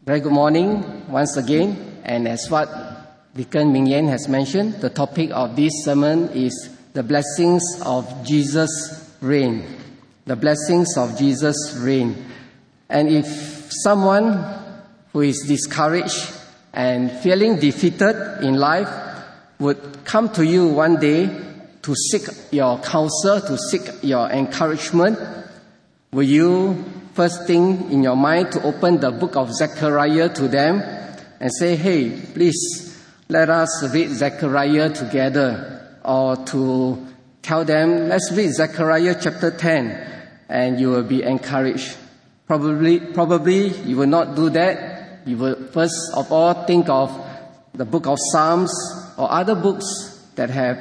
Very good morning once again, and as what Deacon Ming Yen has mentioned, the topic of this sermon is the blessings of Jesus' reign. The blessings of Jesus' reign. And if someone who is discouraged and feeling defeated in life would come to you one day to seek your counsel, to seek your encouragement, will you first thing in your mind to open the book of Zechariah to them and say, hey, please let us read Zechariah together, or to tell them, let's read Zechariah chapter 10 and you will be encouraged. Probably you will not do that. You will first of all think of the book of Psalms or other books that have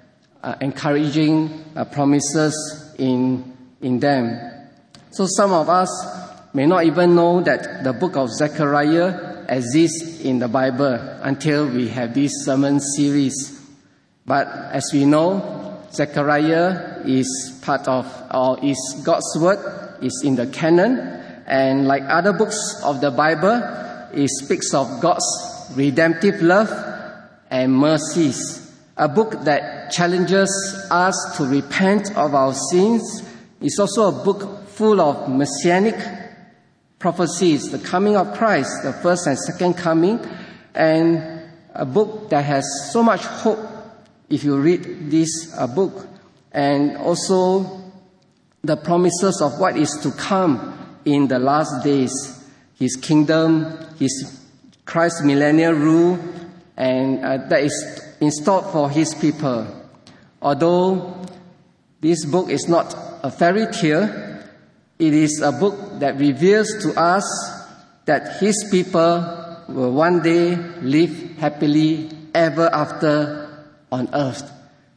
encouraging promises in them. So some of us may not even know that the book of Zechariah exists in the Bible until we have this sermon series. But as we know, Zechariah is part of, or is God's word, is in the canon. And like other books of the Bible, it speaks of God's redemptive love and mercies. A book that challenges us to repent of our sins. It's also a book full of messianic prophecies, the coming of Christ, the first and second coming, and a book that has so much hope if you read this book, and also the promises of what is to come in the last days, His kingdom, His Christ's millennial rule, and that is in store for His people. Although this book is not a fairy tale, it is a book that reveals to us that His people will one day live happily ever after on earth.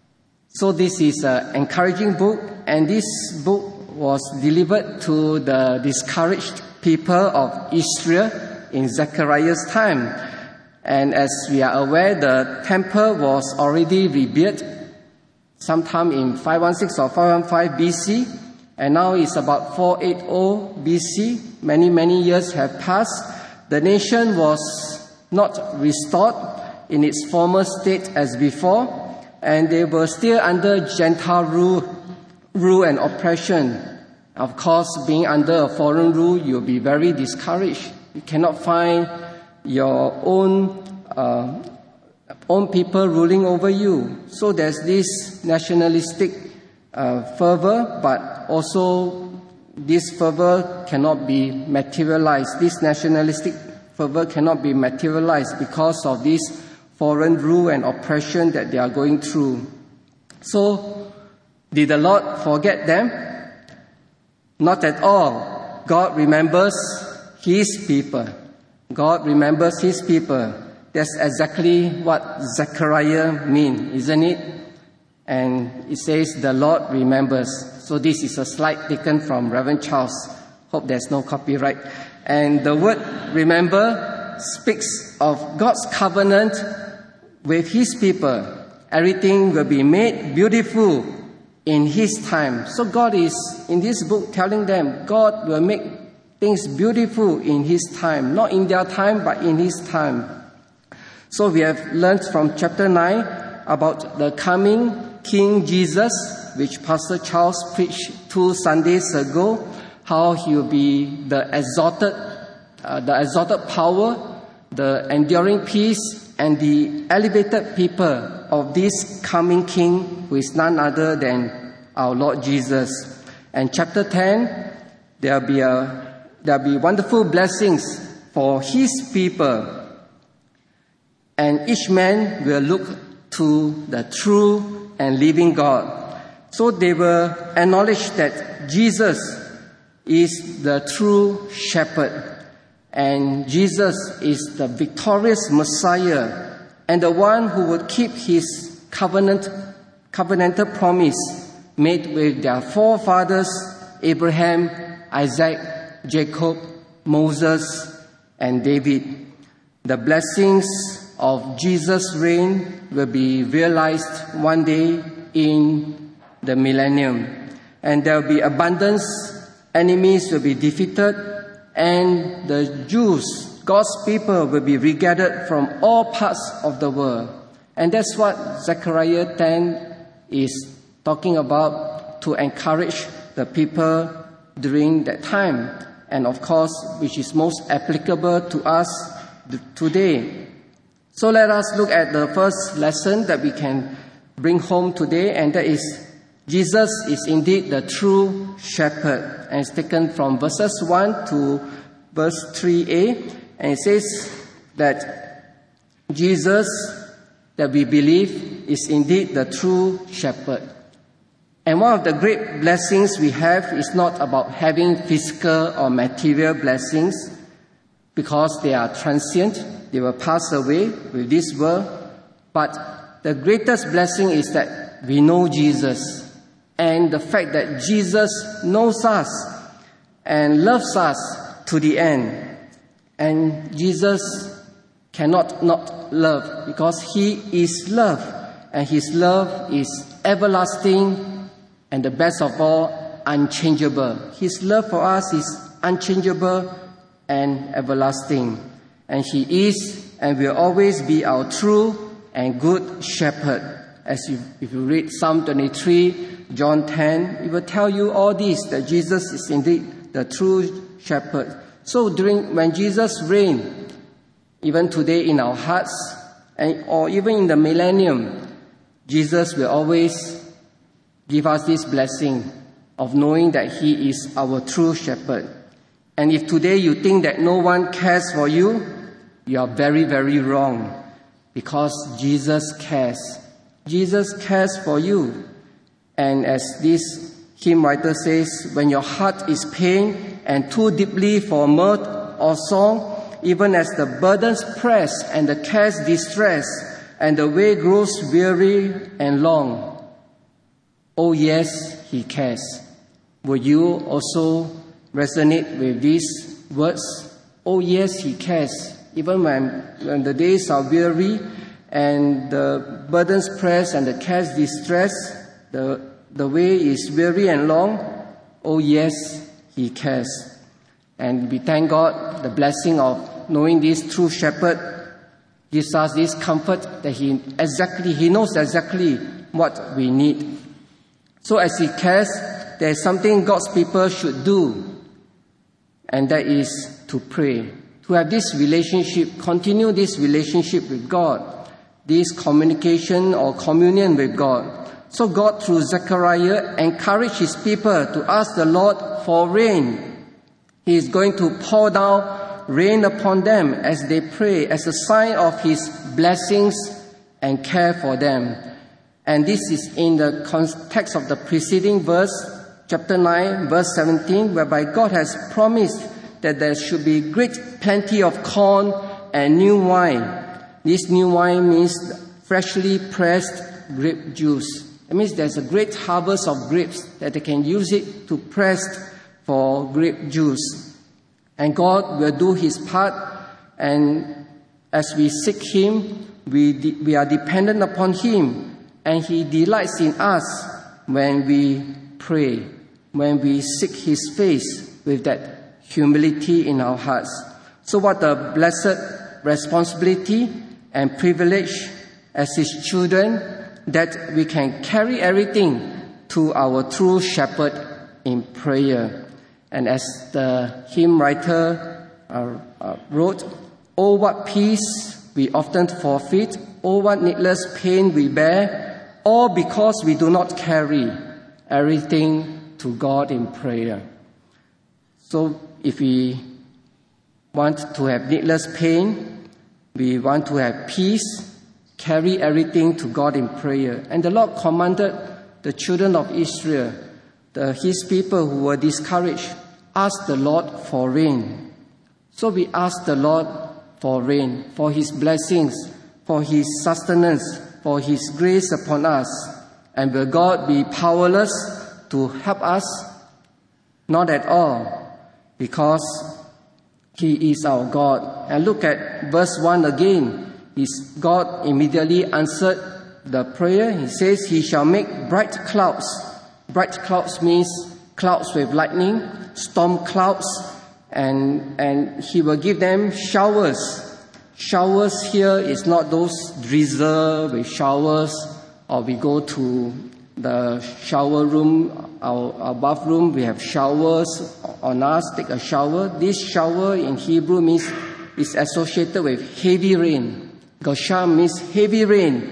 So this is an encouraging book, and this book was delivered to the discouraged people of Israel in Zechariah's time. And as we are aware, the temple was already rebuilt sometime in 516 or 515 BC. And now it's about 480 BC. Many years have passed. The nation was not restored in its former state as before, and they were still under Gentile rule and oppression. Of course, being under a foreign rule, you'll be very discouraged. You cannot find your own people ruling over you. So there's this nationalistic fervor, but also this fervor cannot be materialized. This nationalistic fervor cannot be materialized because of this foreign rule and oppression that they are going through. So, did the Lord forget them? Not at all. God remembers His people. God remembers His people. That's exactly what Zechariah means, isn't it? And it says, the Lord remembers. So this is a slide taken from Reverend Charles. Hope there's no copyright. And the word remember speaks of God's covenant with His people. Everything will be made beautiful in His time. So God is, in this book, telling them God will make things beautiful in His time. Not in their time, but in His time. So we have learned from chapter 9 about the coming King Jesus, which Pastor Charles preached 2 Sundays ago, how He will be the exalted power, the enduring peace, and the elevated people of this coming King, who is none other than our Lord Jesus. And chapter 10, there'll be wonderful blessings for His people, and each man will look to the true and living God. So they will acknowledge that Jesus is the true shepherd, and Jesus is the victorious Messiah, and the one who would keep His covenantal promise made with their forefathers, Abraham, Isaac, Jacob, Moses, and David. The blessings of Jesus' reign will be realized one day in the millennium. And there will be abundance, enemies will be defeated, and the Jews, God's people will be regathered from all parts of the world. And that's what Zechariah 10 is talking about, to encourage the people during that time. And of course, which is most applicable to us today. So let us look at the first lesson that we can bring home today, and that is Jesus is indeed the true shepherd. And it's taken from verses 1 to verse 3a. And it says that Jesus, that we believe, is indeed the true shepherd. And one of the great blessings we have is not about having physical or material blessings, because they are transient, they will pass away with this world. But the greatest blessing is that we know Jesus, and the fact that Jesus knows us and loves us to the end. And Jesus cannot not love, because he is love, and his love is everlasting, and the best of all, unchangeable. His love for us is unchangeable and everlasting. And he is and will always be our true and good shepherd. If you read Psalm 23, John 10, it will tell you all this, that Jesus is indeed the true shepherd. So when Jesus reigned, even today in our hearts, or even in the millennium, Jesus will always give us this blessing of knowing that he is our true shepherd. And if today you think that no one cares for you, you are very, very wrong, because Jesus cares. Jesus cares for you. And as this hymn writer says, when your heart is pained and too deeply for mirth or song, even as the burdens press and the cares distress, and the way grows weary and long, oh yes, he cares. Will you also resonate with these words? Oh yes, he cares. Even when the days are weary and the burdens press and the cares distress, the way is weary and long, oh yes, he cares. And we thank God, the blessing of knowing this true shepherd gives us this comfort that he knows exactly what we need. So as he cares, there is something God's people should do, and that is to pray. To have this relationship, continue this relationship with God, this communication or communion with God. So God, through Zechariah, encouraged his people to ask the Lord for rain. He is going to pour down rain upon them as they pray, as a sign of his blessings and care for them. And this is in the context of the preceding verse, chapter 9, verse 17, whereby God has promised that there should be great plenty of corn and new wine. This new wine means freshly pressed grape juice. It means there's a great harvest of grapes that they can use it to press for grape juice. And God will do his part, and as we seek him, we are dependent upon him. And he delights in us when we pray, when we seek his face with that humility in our hearts. So what a blessed responsibility and privilege as his children, that we can carry everything to our true shepherd in prayer. And as the hymn writer wrote, oh, what peace we often forfeit, oh, what needless pain we bear, all because we do not carry everything to God in prayer. So if we want to have needless pain, we want to have peace, carry everything to God in prayer. And the Lord commanded the children of Israel, his people who were discouraged, ask the Lord for rain. So we ask the Lord for rain, for his blessings, for his sustenance, for his grace upon us. And will God be powerless to help us? Not at all, because he is our God. And look at verse 1 again. God immediately answered the prayer. He says, he shall make bright clouds. Bright clouds means clouds with lightning, storm clouds, and he will give them showers. Showers here is not those drizzle with showers, or we go to the shower room, our bathroom, we have showers on us, take a shower. This shower in Hebrew means is associated with heavy rain. Gasham means heavy rain.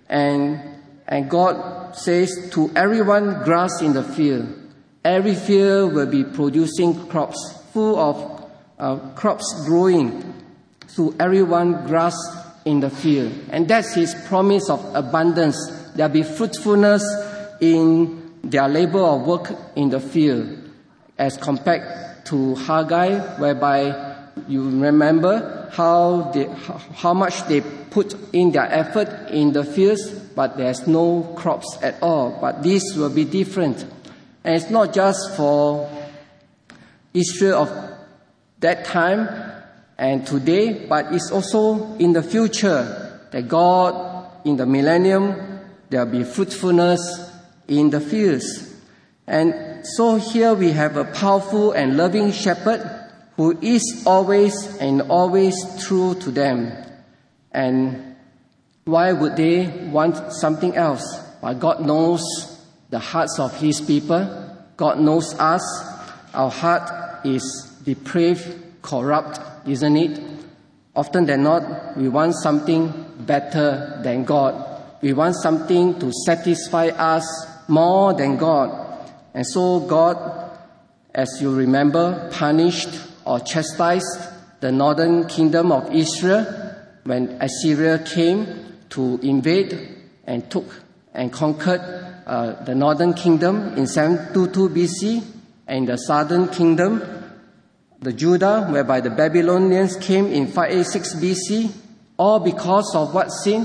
And God says to everyone grass in the field, every field will be producing crops, full of crops growing. To everyone grass in the field. And that's His promise of abundance. There will be fruitfulness in their labor or work in the field, as compared to Haggai, whereby you remember how much they put in their effort in the fields, but there's no crops at all. But this will be different. And it's not just for Israel of that time and today, but it's also in the future that God, in the millennium, there will be fruitfulness in the fields. And so here we have a powerful and loving shepherd who is always and always true to them. And why would they want something else? But God knows the hearts of His people. God knows us. Our heart is depraved, corrupt, isn't it? Often than not, we want something better than God. We want something to satisfy us more than God. And so God, as you remember, punished or chastised the northern kingdom of Israel when Assyria came to invade and took and conquered the northern kingdom in 722 BC, and the southern kingdom, the Judah, whereby the Babylonians came in 586 BC, all because of what sin?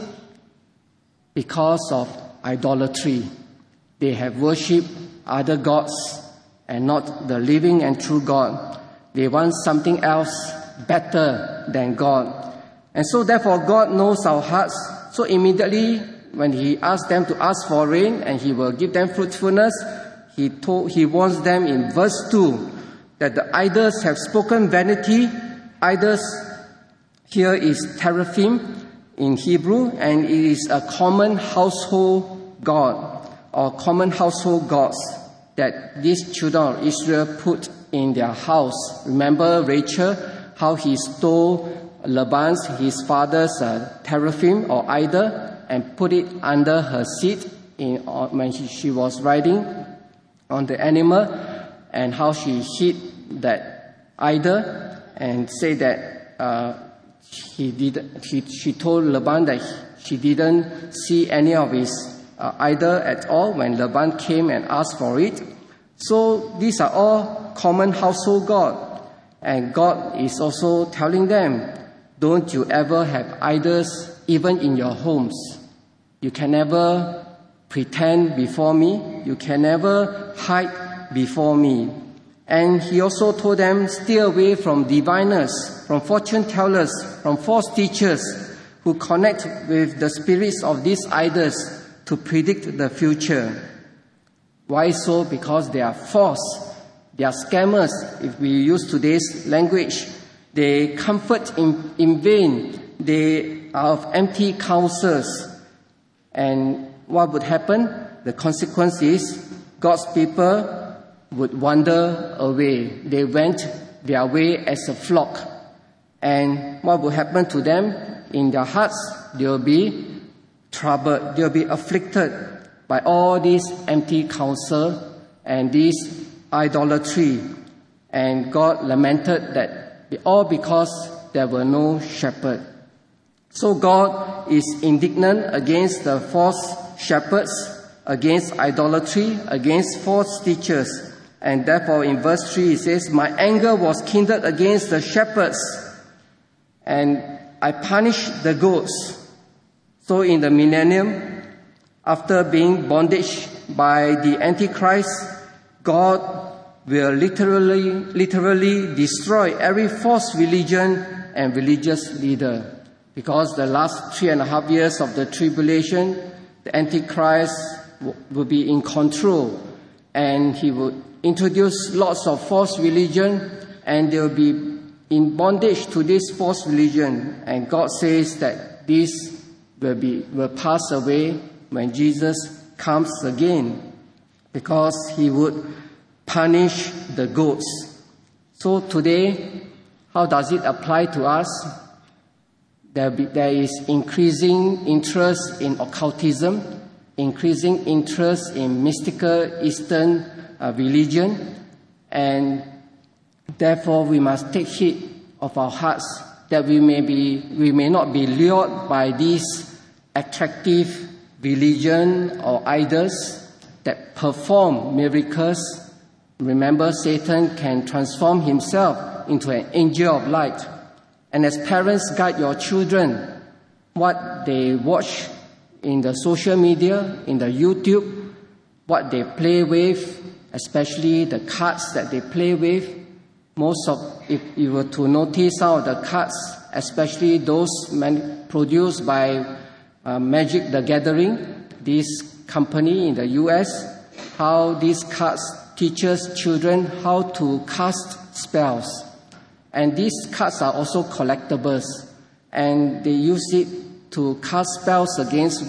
Because of idolatry. They have worshipped other gods and not the living and true God. They want something else better than God. And so therefore God knows our hearts. So immediately when He asked them to ask for rain and He will give them fruitfulness, He warns them in verse 2 that the idols have spoken vanity. Idols here is teraphim in Hebrew, and it is a common household god or common household gods that these children of Israel put in their house. Remember Rachel, how he stole Laban's, his father's teraphim or idol, and put it under her seat when she was riding on the animal, and how she hid that idol and said that she told Laban that she didn't see any of his idol at all when Laban came and asked for it. So these are all common household gods. And God is also telling them, don't you ever have idols even in your homes. You can never pretend before me. You can never hide before me. And He also told them, stay away from diviners, from fortune tellers, from false teachers who connect with the spirits of these idols to predict the future. Why so? Because they are false. They are scammers. If we use today's language, they comfort in vain. They are of empty counsels. And what would happen? The consequence is God's people would wander away. They went their way as a flock. And what will happen to them? In their hearts, they will be troubled. They will be afflicted by all these empty counsel and this idolatry. And God lamented that all because there were no shepherd. So God is indignant against the false shepherds, against idolatry, against false teachers. And therefore in verse 3 it says, my anger was kindled against the shepherds, and I punished the goats. So in the millennium, after being bondage by the Antichrist, God will literally destroy every false religion and religious leader. Because the last 3.5 years of the tribulation, the Antichrist will be in control, and he will introduce lots of false religion and they will be in bondage to this false religion. And God says that this will pass away when Jesus comes again, because he would punish the goats. So today, how does it apply to us? There is increasing interest in occultism, increasing interest in mystical Eastern religion, and therefore we must take heed of our hearts that we may not be lured by these attractive religion or idols that perform miracles. Remember, Satan can transform himself into an angel of light. And as parents, guide your children what they watch in the social media, in the YouTube, what they play with, especially the cards that they play with. If you were to notice some of the cards, especially those produced by Magic the Gathering, this company in the US, how these cards teaches children how to cast spells. And these cards are also collectibles, and they use it to cast spells against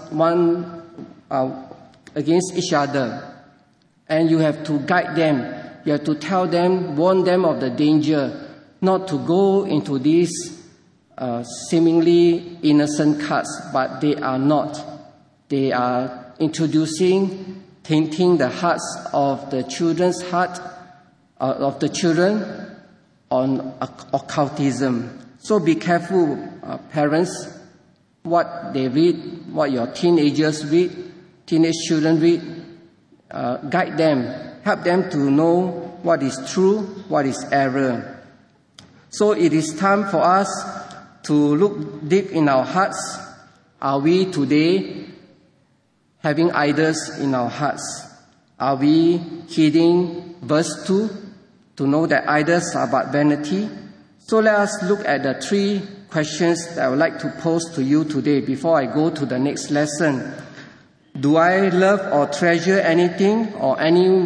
against each other. And you have to guide them. You have to tell them, warn them of the danger, not to go into these seemingly innocent cards, but they are not. They are tainting the hearts of the children's heart, of the children on occultism. So be careful, parents, what they read, what your teenagers read, teenage children read. Guide them, help them to know what is true, what is error. So it is time for us to look deep in our hearts. Are we today having idols in our hearts? Are we heeding verse 2 to know that idols are but vanity? So let us look at the 3 questions that I would like to pose to you today before I go to the next lesson. Do I love or treasure anything or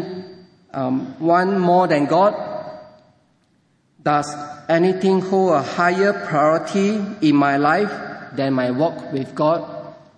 one more than God? Does anything hold a higher priority in my life than my walk with God?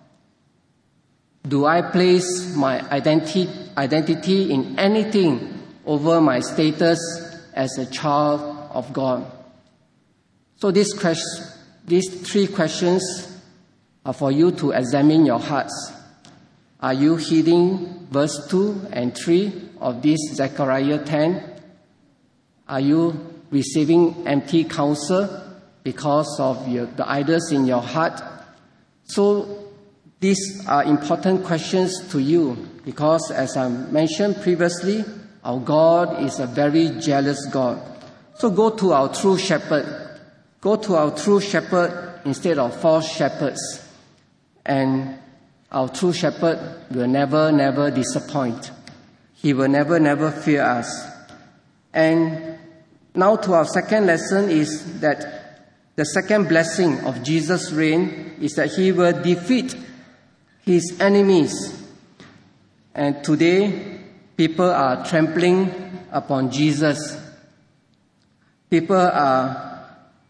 Do I place my identity in anything over my status as a child of God? So these 3 questions are for you to examine your hearts. Are you heeding verse 2 and 3 of this Zechariah 10? Are you receiving empty counsel because of the idols in your heart? So these are important questions to you because, as I mentioned previously, our God is a very jealous God. So go to our true shepherd. Go to our true shepherd instead of false shepherds. And our true shepherd will never disappoint. He will never fear us. And now to our second lesson is that the second blessing of Jesus' reign is that he will defeat his enemies. And today, people are trampling upon Jesus. People are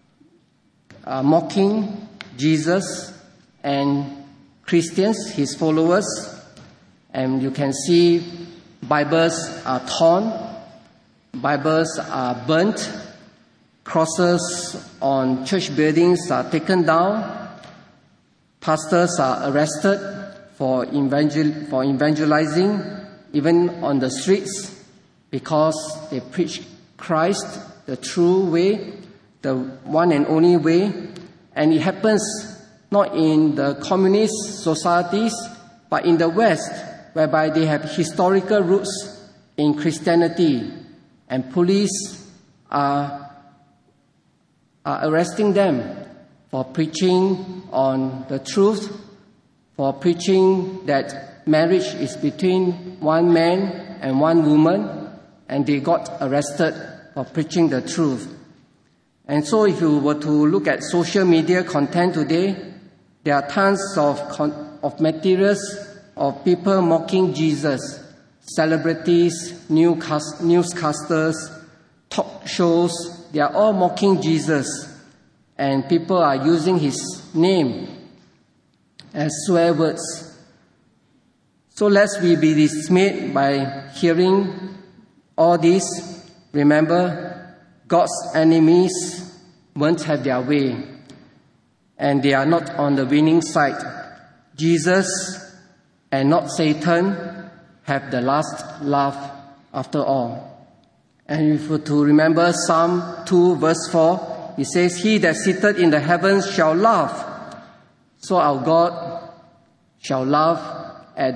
mocking Jesus and Christians, his followers, and you can see Bibles are torn, Bibles are burnt, crosses on church buildings are taken down, pastors are arrested for evangelizing, even on the streets, because they preach Christ, the true way, the one and only way, and it happens not in the communist societies, but in the West, whereby they have historical roots in Christianity, and police are arresting them for preaching on the truth, for preaching that marriage is between one man and one woman, and they got arrested for preaching the truth. And so if you were to look at social media content today, there are tons of materials of people mocking Jesus, celebrities, newscasters, talk shows, they are all mocking Jesus, and people are using his name as swear words. So lest we be dismayed by hearing all this, remember, God's enemies won't have their way, and they are not on the winning side. Jesus and not Satan have the last laugh after all. And if we to remember Psalm 2 verse 4, it says, "He that sitteth in the heavens shall laugh." So our God shall laugh at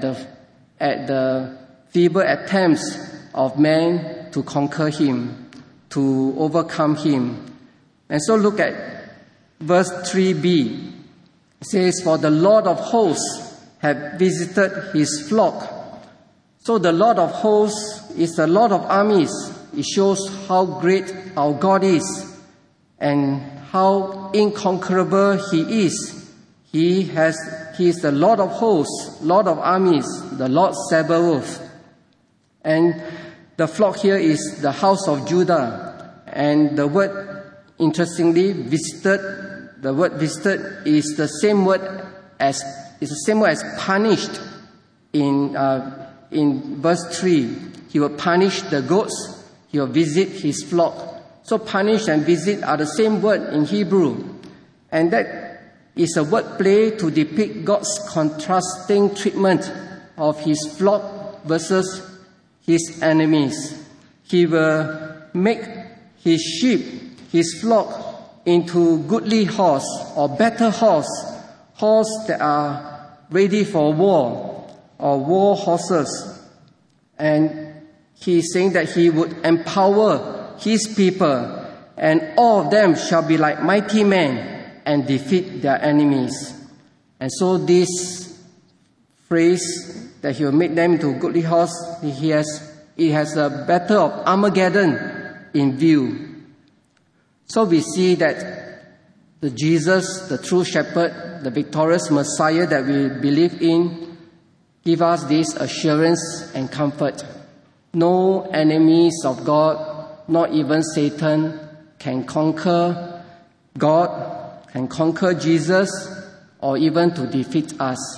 the feeble attempts of man to conquer him, to overcome him. And so look at verse 3b. It says, "For the Lord of hosts hath visited his flock." So the Lord of hosts is the Lord of armies. It shows how great our God is and how inconquerable he is. He is the Lord of hosts, Lord of armies, the Lord Sabaoth. And the flock here is the house of Judah. And the word, interestingly, visited, the word visited is the same word as punished in verse 3. He will punish the goats, he will visit his flock. So punish and visit are the same word in Hebrew. And that is a word play to depict God's contrasting treatment of his flock versus his enemies. He will make his sheep, his flock, into goodly horse or better horse that are ready for war or war horses. And he is saying that he would empower his people, and all of them shall be like mighty men and defeat their enemies. And so this phrase that he will make them into goodly horse, it has a battle of Armageddon in view. So we see that the Jesus, the true shepherd, the victorious Messiah that we believe in, give us this assurance and comfort. No enemies of God, not even Satan, can conquer God, can conquer Jesus, or even to defeat us.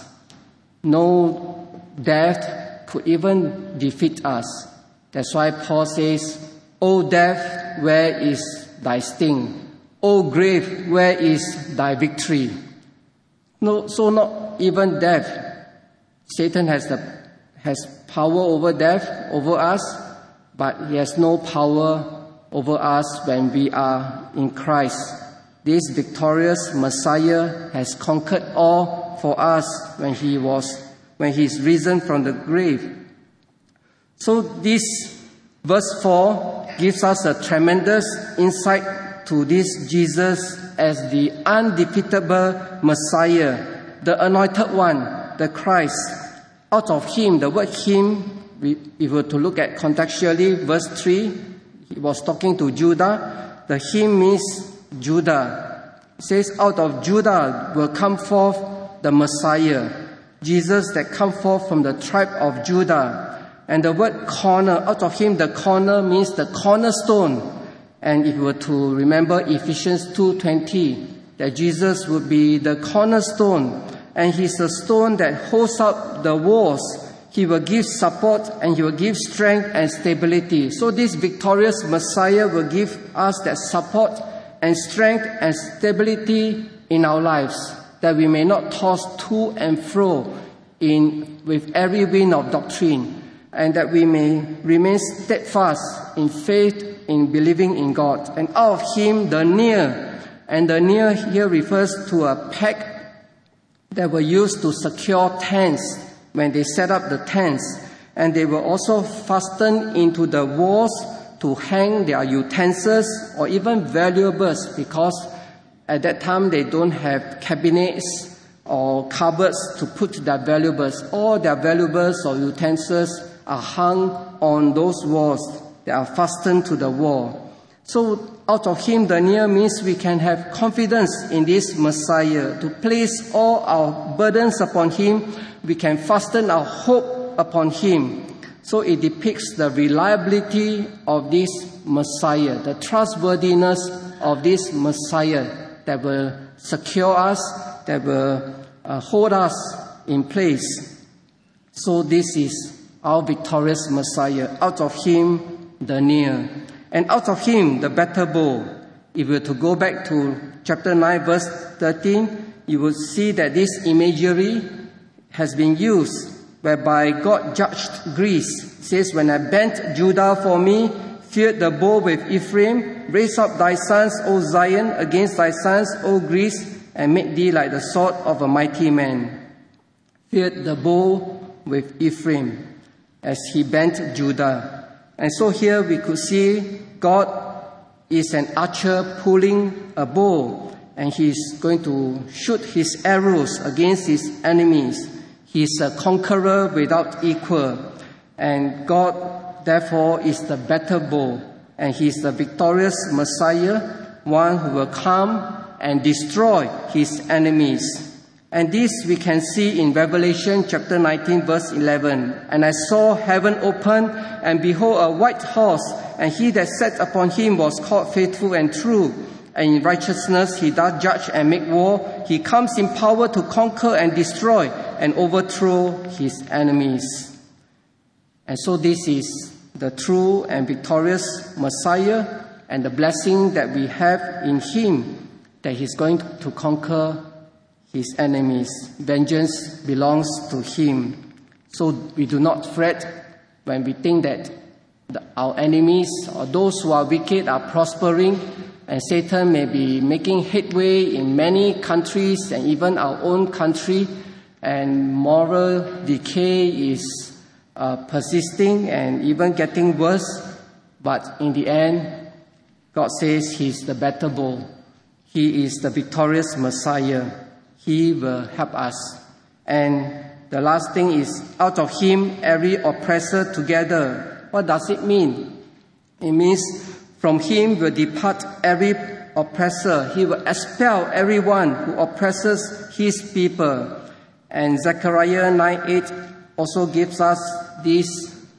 No death could even defeat us. That's why Paul says, "O death, where is thy sting? O grave, where is thy victory?" No, so not even death. Satan has power over death, over us, but he has no power over us when we are in Christ. This victorious Messiah has conquered all for us when he is risen from the grave. So this verse 4 gives us a tremendous insight to this Jesus as the undefeatable Messiah, the anointed one, the Christ. Out of him, the word him, if we were to look at contextually, verse 3, he was talking to Judah. The him means Judah. It says, out of Judah will come forth the Messiah, Jesus that come forth from the tribe of Judah. And the word corner, out of him, the corner means the cornerstone. And if you were to remember Ephesians 2:20, that Jesus would be the cornerstone, and he's the stone that holds up the walls. He will give support and he will give strength and stability. So this victorious Messiah will give us that support and strength and stability in our lives, that we may not toss to and fro with every wind of doctrine, and that we may remain steadfast in faith, in believing in God. And out of him, the near, and the near here refers to a peg that were used to secure tents when they set up the tents. And they were also fastened into the walls to hang their utensils or even valuables, because at that time they don't have cabinets or cupboards to put their valuables. All their valuables or utensils are hung on those walls. They are fastened to the wall. So out of him, the near, means we can have confidence in this Messiah. To place all our burdens upon him, we can fasten our hope upon him. So it depicts the reliability of this Messiah, the trustworthiness of this Messiah that will secure us, that will hold us in place. So this is our victorious Messiah. Out of him, the near. And out of him, the better bowl. If we were to go back to chapter 9, verse 13, you will see that this imagery has been used, whereby God judged Greece. It says, when I bent Judah for me, feared the bow with Ephraim, raise up thy sons, O Zion, against thy sons, O Greece, and make thee like the sword of a mighty man. Feared the bow with Ephraim, as he bent Judah. And so here we could see God is an archer pulling a bow, and he is going to shoot his arrows against his enemies. He is a conqueror without equal, and God, therefore, is the better bow, and he is the victorious Messiah, one who will come and destroy his enemies. And this we can see in Revelation chapter 19, verse 11. And I saw heaven open, and behold, a white horse, and he that sat upon him was called Faithful and True. And in righteousness he doth judge and make war. He comes in power to conquer and destroy and overthrow his enemies. And so this is the true and victorious Messiah, and the blessing that we have in him, that he's going to conquer his enemies. Vengeance belongs to him. So we do not fret when we think that our enemies or those who are wicked are prospering, and Satan may be making headway in many countries and even our own country, and moral decay is persisting and even getting worse. But in the end, God says he's the better bow. He is the victorious Messiah. He will help us. And the last thing is, out of him every oppressor together. What does it mean? It means from him will depart every oppressor. He will expel everyone who oppresses his people. And Zechariah 9:8 also gives us this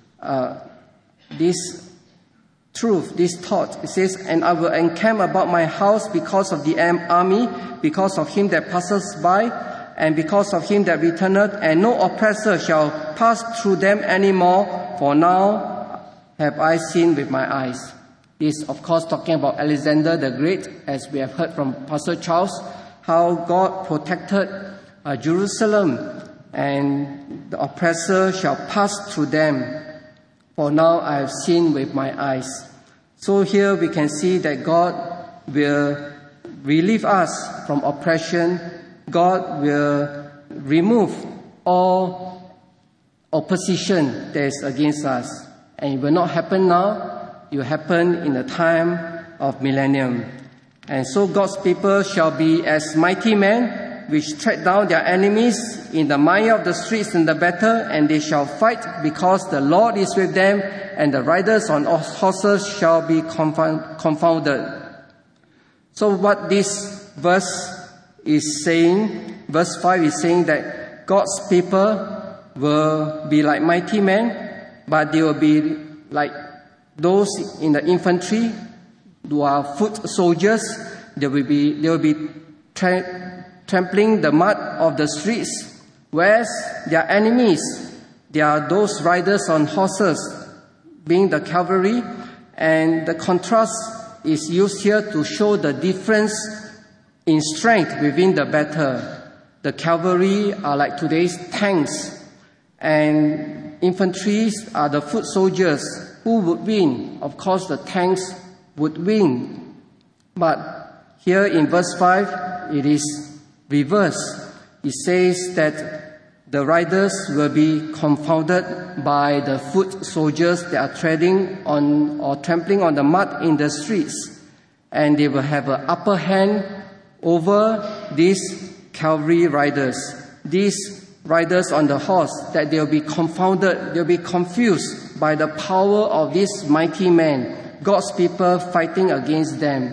truth, this thought. It says, and I will encamp about my house because of the army, because of him that passes by, and because of him that returneth, and no oppressor shall pass through them any more, for now have I seen with my eyes. This, of course, talking about Alexander the Great, as we have heard from Pastor Charles, how God protected Jerusalem, and the oppressor shall pass through them. For now I have seen with my eyes. So here we can see that God will relieve us from oppression. God will remove all opposition that is against us. And it will not happen now. It will happen in the time of millennium. And so God's people shall be as mighty men, which tread down their enemies in the mire of the streets in the battle, and they shall fight because the Lord is with them, and the riders on horses shall be confounded. So what this verse is saying, verse 5 is saying that God's people will be like mighty men, but they will be like those in the infantry who are foot soldiers. They will be trampling the mud of the streets, whereas their enemies, they are those riders on horses, being the cavalry. And the contrast is used here to show the difference in strength within the battle. The cavalry are like today's tanks, and infantry are the foot soldiers. Who would win? Of course, the tanks would win. But here in verse 5, it is reverse. It says that the riders will be confounded by the foot soldiers that are treading on or trampling on the mud in the streets, and they will have an upper hand over these cavalry riders, these riders on the horse, that they'll be confounded, they'll be confused by the power of these mighty men, God's people fighting against them.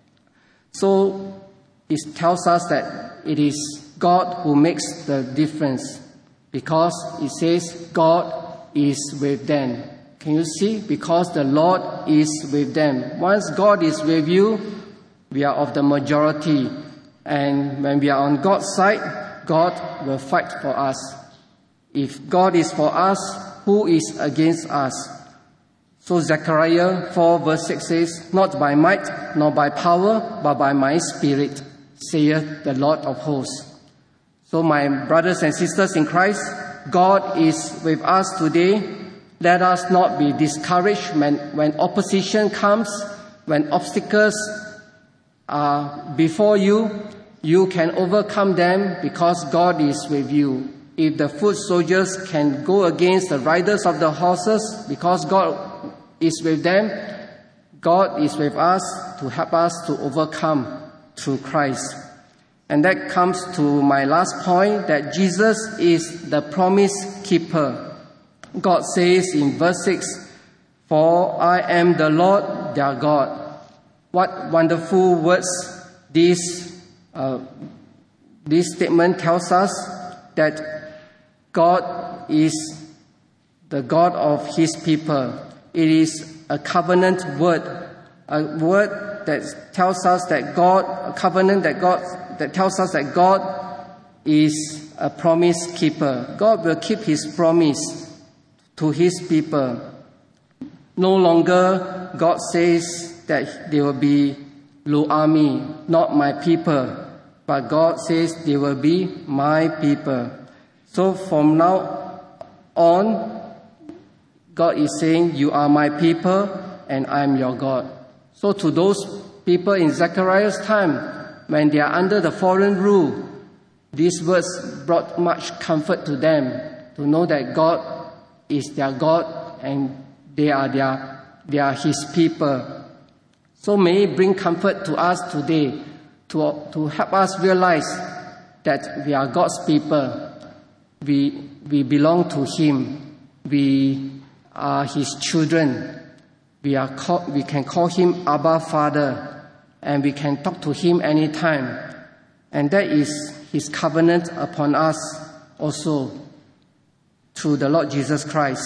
So it tells us that it is God who makes the difference, because it says God is with them. Can you see? Because the Lord is with them. Once God is with you, we are of the majority. And when we are on God's side, God will fight for us. If God is for us, who is against us? So Zechariah 4 verse 6 says, "Not by might, nor by power, but by my Spirit, saith the Lord of hosts." So my brothers and sisters in Christ, God is with us today. Let us not be discouraged when opposition comes, when obstacles are before you. You can overcome them because God is with you. If the foot soldiers can go against the riders of the horses because God is with them, God is with us to help us to overcome through Christ. And that comes to my last point, that Jesus is the promise keeper. God says in verse 6, "For I am the Lord their God." What wonderful words this statement tells us, that God is the God of His people. It is a covenant word, a word that tells us that God, a covenant that tells us that God is a promise keeper. God will keep His promise to His people. No longer God says that they will be Lo Ami, not my people, but God says they will be my people. So from now on, God is saying, "You are my people and I am your God." So to those people in Zechariah's time, when they are under the foreign rule, these words brought much comfort to them, to know that God is their God and they are His people. So may it bring comfort to us today, to help us realize that we are God's people. We belong to Him. We are His children. We can call Him Abba Father, and we can talk to Him anytime. And that is His covenant upon us also through the Lord Jesus Christ.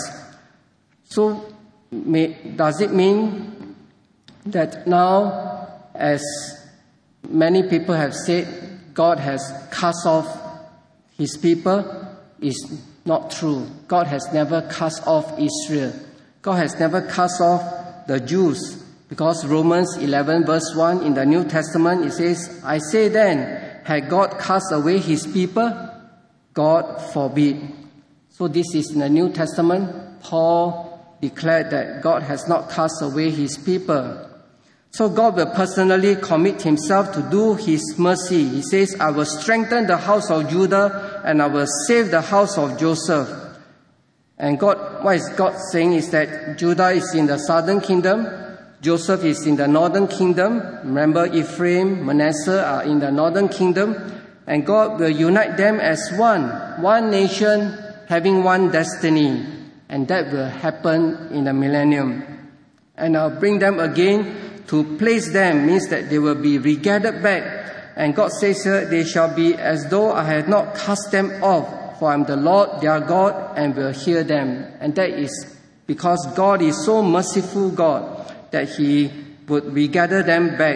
So does it mean that now, as many people have said, God has cast off His people? Is not true. God has never cast off Israel. God has never cast off the Jews, because Romans 11 verse 1 in the New Testament, it says, "I say then, had God cast away His people? God forbid." So this is in the New Testament. Paul declared that God has not cast away His people. So God will personally commit Himself to do His mercy. He says, "I will strengthen the house of Judah and I will save the house of Joseph." And what is God saying is that Judah is in the southern kingdom, Joseph is in the northern kingdom. Remember, Ephraim, Manasseh are in the northern kingdom. And God will unite them as one nation having one destiny. And that will happen in the millennium. And I'll bring them again. To place them means that they will be regathered back. And God says here, "They shall be as though I had not cast them off, for I am the Lord their God and will hear them." And that is because God is so merciful God that He would regather them back.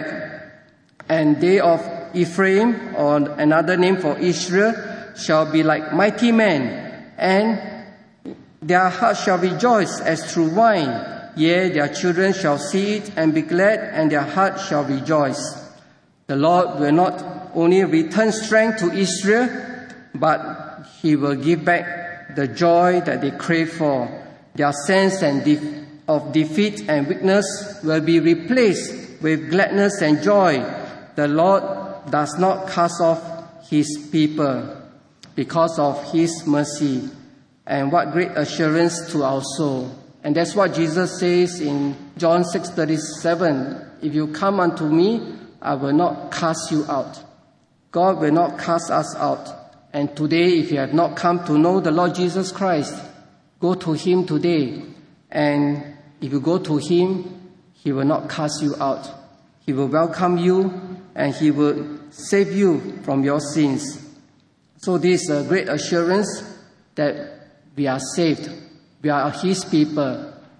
And they of Ephraim, or another name for Israel, shall be like mighty men, and their hearts shall rejoice as through wine. Yea, their children shall see it and be glad, and their heart shall rejoice. The Lord will not only return strength to Israel, but He will give back the joy that they crave for. Their sense of defeat and weakness will be replaced with gladness and joy. The Lord does not cast off His people because of His mercy. And what great assurance to our soul. And that's what Jesus says in John 6:37. "If you come unto me, I will not cast you out." God will not cast us out. And today, if you have not come to know the Lord Jesus Christ, go to Him today. And if you go to Him, He will not cast you out. He will welcome you and He will save you from your sins. So this is a great assurance that we are saved. We are His people.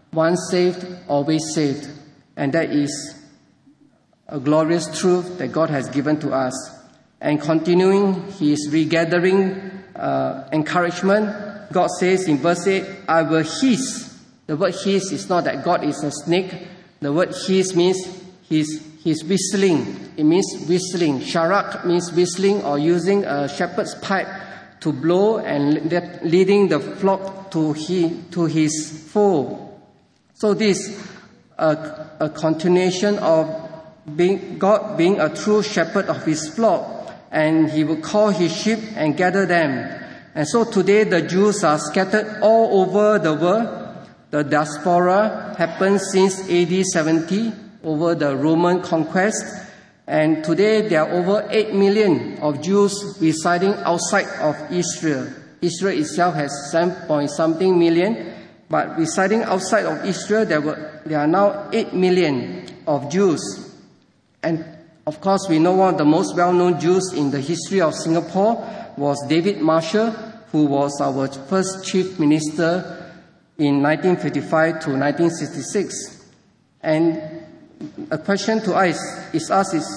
Once saved, always saved. And that is a glorious truth that God has given to us. And continuing his regathering encouragement, God says in verse 8, I will hiss. The word hiss is not that God is a snake. The word hiss means he's whistling. It means whistling. Sharak means whistling or using a shepherd's pipe to blow and leading the flock to his fold. So this a continuation of God being a true shepherd of his flock, and he will call his sheep and gather them. And so today the Jews are scattered all over the world. The diaspora happened since AD 70 over the Roman conquest. And today there are over 8 million of Jews residing outside of Israel. Israel itself has 7-something million, but residing outside of Israel, there are now 8 million of Jews. And of course, we know one of the most well-known Jews in the history of Singapore was David Marshall, who was our first chief minister in 1955 to 1966. And a question to us is,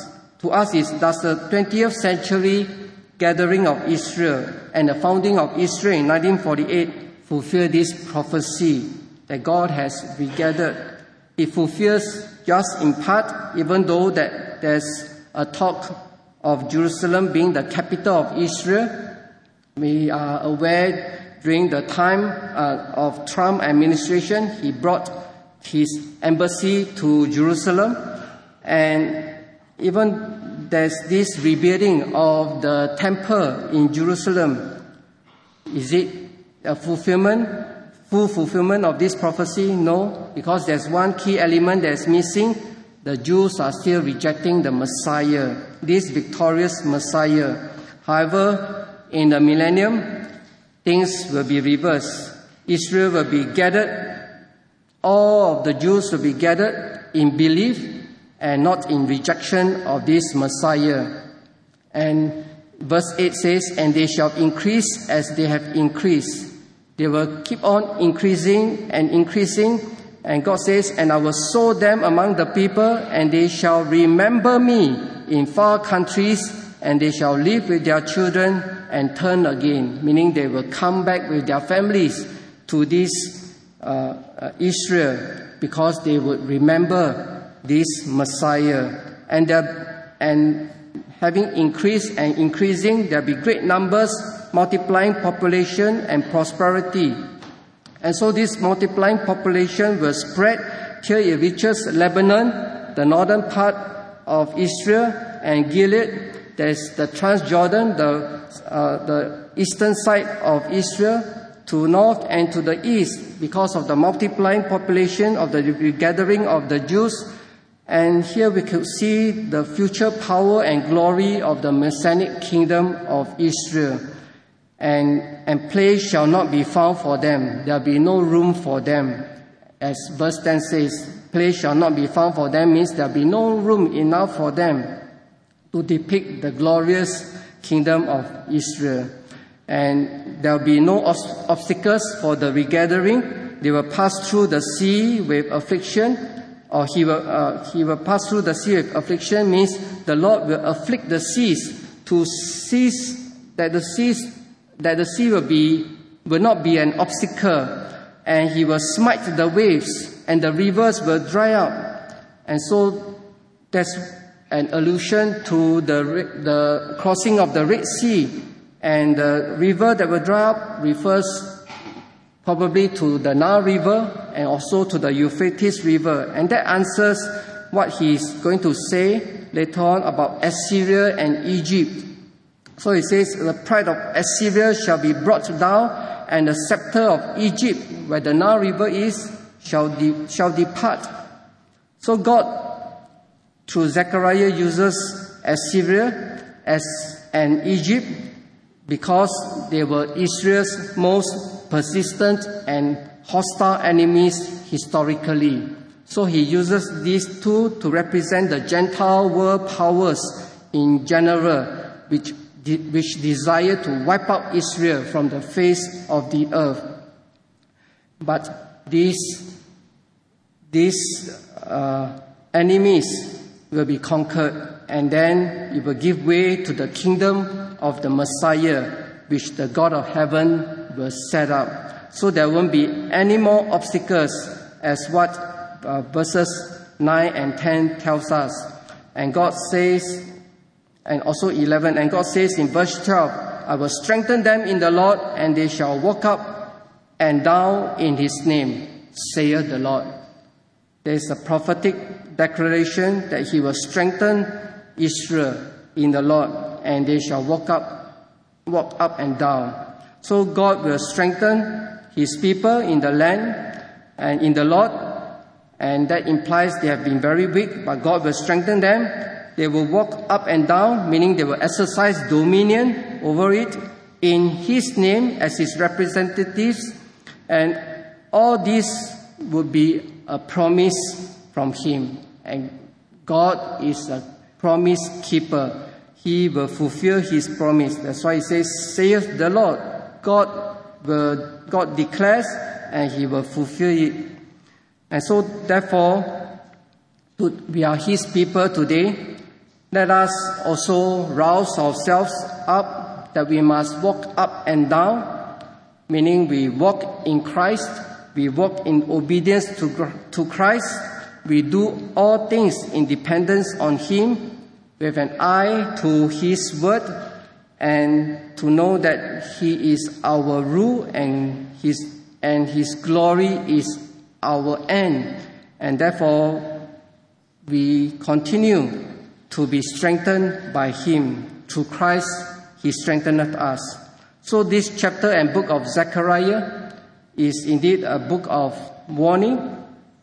does the 20th century gathering of Israel and the founding of Israel in 1948 fulfill this prophecy that God has regathered? It fulfills just in part, even though that there's a talk of Jerusalem being the capital of Israel. We are aware during the time of Trump administration, he brought his embassy to Jerusalem, and even there's this rebuilding of the temple in Jerusalem. Is it a full fulfillment of this prophecy? No, because there's one key element that's missing. The Jews are still rejecting the Messiah, this victorious Messiah. However, in the millennium, things will be reversed. Israel will be gathered. All of the Jews will be gathered in belief and not in rejection of this Messiah. And verse 8 says, and they shall increase as they have increased. They will keep on increasing and increasing. And God says, and I will sow them among the people, and they shall remember me in far countries, and they shall live with their children and turn again, meaning they will come back with their families to this Israel, because they would remember this Messiah. And having increased and increasing, there will be great numbers, multiplying population and prosperity. And so this multiplying population will spread till it reaches Lebanon, the northern part of Israel, and Gilead. There's the Transjordan, the eastern side of Israel, to north and to the east, because of the multiplying population of the regathering of the Jews. And here we could see the future power and glory of the Messianic kingdom of Israel. And place shall not be found for them. There will be no room for them. As verse 10 says, place shall not be found for them means there will be no room enough for them to depict the glorious kingdom of Israel. And there will be no obstacles for the regathering. They will pass through the sea with affliction, or he will pass through the sea with affliction means the Lord will afflict the seas to cease that the sea will not be an obstacle, and he will smite the waves, and the rivers will dry up. And so that's an allusion to the crossing of the Red Sea, and the river that will dry up refers probably to the Nile River and also to the Euphrates River. And that answers what he's going to say later on about Assyria and Egypt. So he says, the pride of Assyria shall be brought down, and the scepter of Egypt, where the Nile River is, shall depart. So God, through Zechariah, uses Assyria and Egypt because they were Israel's most persistent and hostile enemies historically. So he uses these two to represent the Gentile world powers in general, which desire to wipe out Israel from the face of the earth. But this these enemies will be conquered, and then it will give way to the kingdom of the Messiah, which the God of heaven will set up. So there won't be any more obstacles, as what verses 9 and 10 tells us. And God says, and also 11, and God says in verse 12, I will strengthen them in the Lord, and they shall walk up and down in his name, saith the Lord. There is a prophetic declaration that he will strengthen Israel in the Lord, and they shall walk up and down. So God will strengthen his people in the land and in the Lord, and that implies they have been very weak, but God will strengthen them. They will walk up and down, meaning they will exercise dominion over it in his name as his representatives, and all this would be a promise from him. And God is a promise keeper. He will fulfill his promise. That's why he says, saith the Lord. God declares, and he will fulfill it. And so therefore, we are his people today. Let us also rouse ourselves up that we must walk up and down, meaning we walk in Christ, we walk in obedience to Christ, we do all things in dependence on him, with an eye to his word, and to know that he is our rule and his glory is our end. And therefore, we continue to be strengthened by him. Through Christ, he strengtheneth us. So this chapter and book of Zechariah is indeed a book of warning,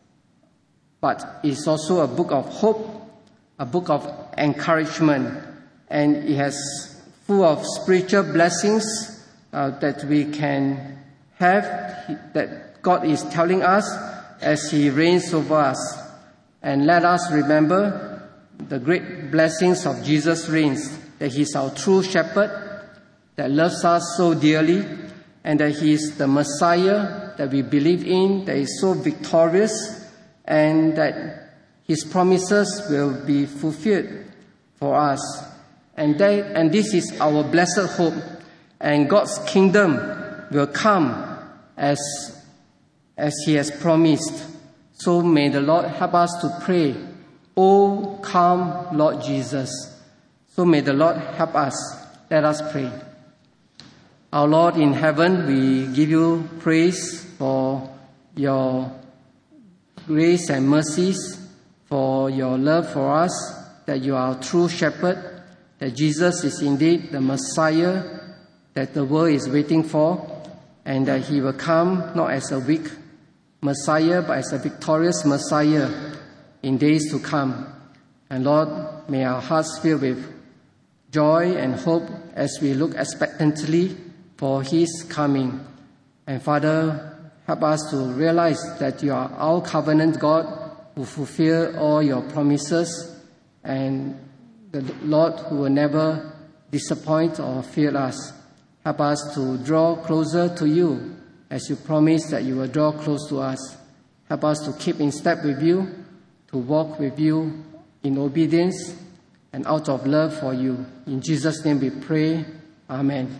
but it's also a book of hope, a book of encouragement, and it has full of spiritual blessings that we can have, that God is telling us as he reigns over us. And let us remember the great blessings of Jesus' reigns, that he is our true shepherd, that loves us so dearly, and that he is the Messiah that we believe in, that is so victorious, and that his promises will be fulfilled for us. And this is our blessed hope. And God's kingdom will come as he has promised. So may the Lord help us to pray, "O come, Lord Jesus." So may the Lord help us. Let us pray. Our Lord in heaven, we give you praise for your grace and mercies, for your love for us, that you are our true shepherd, that Jesus is indeed the Messiah that the world is waiting for, and that he will come not as a weak Messiah, but as a victorious Messiah in days to come. And Lord, may our hearts fill with joy and hope as we look expectantly for his coming. And Father, help us to realize that you are our covenant God who fulfill all your promises, and the Lord who will never disappoint or fail us. Help us to draw closer to you as you promise that you will draw close to us. Help us to keep in step with you, to walk with you in obedience and out of love for you. In Jesus' name we pray. Amen.